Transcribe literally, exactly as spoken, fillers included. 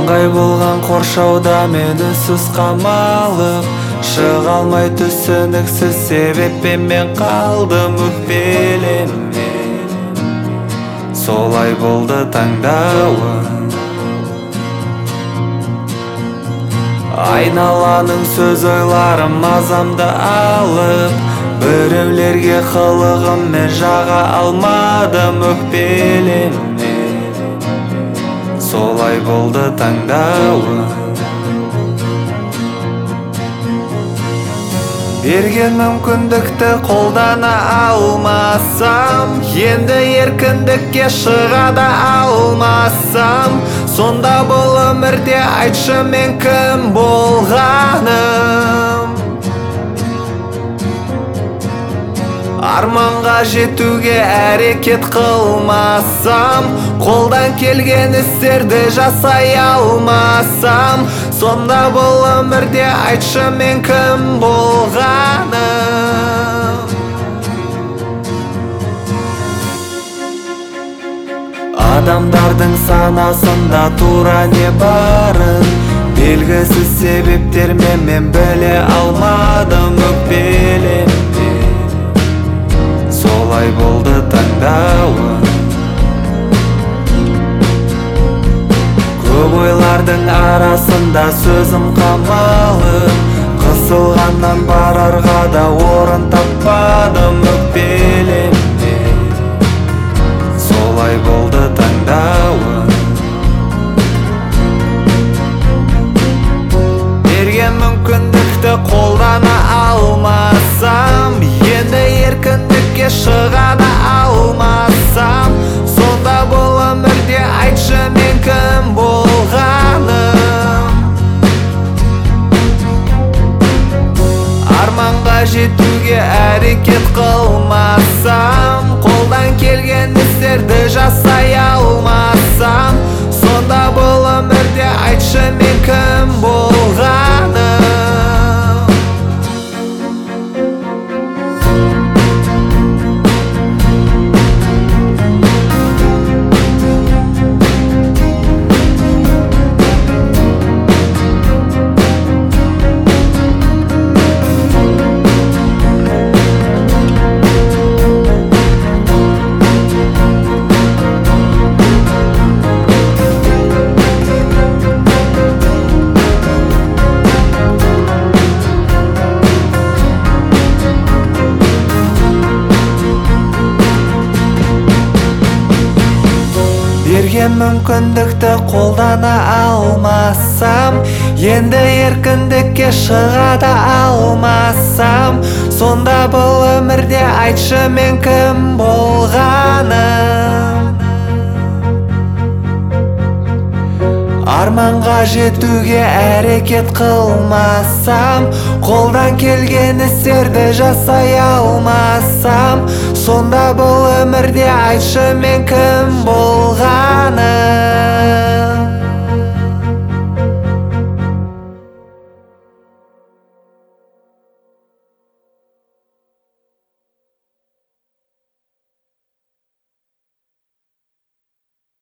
ыңғай болған қоршауда мен үнсіз қамалып, шыға алмай түсініксіз себеппен мен қалдым өкпелеме. Солай болды таңдауым. Айналаның сөз ойларым мазамды алып, біреулерге қылығыммен жаға алмадым өкпелеме. Солай болды таңдауым. Берген мүмкіндікті қолдана алмасам, енді еркіндікке шыға да алмасам, сонда бұл өмірде айтшы мен кім болғаным? Арманға жетуге әрекет қылмасам, қолдан келген істерді жасай алмасам, сонда бұл өмірде айтшы мен кім болғаным? Адамдардың санасында тура не барын белгісіз себептермен мен біле алмадым өкпелеме. Солай болды таңдауым. Көп ойлардың арасында сөзім қамалып, қысылғаннан барарға да орын таппадым өкпелеме. Солай болды таңдауым. Берген мүмкіндікті қолдана алмасам, енді еркіндікке шыға да алмасам, сонда бұл өмірде айтшы мен кім болғаным? Арманға жетуге әрекет қылмасам, қолдан келген істерді жасай алмасам, сонда бұл өмірде айтшы мен кім болғаным? Берген мүмкіндікті қолдана алмасам, енді еркіндікке шыға да алмасам, сонда бұл өмірде айтшы мен кім болғаным? Арманға жетуге әрекет қылмасам, қолдан келген істерді жасай алмасам, сонда бұл өмірде айтшы мен кім болғаным?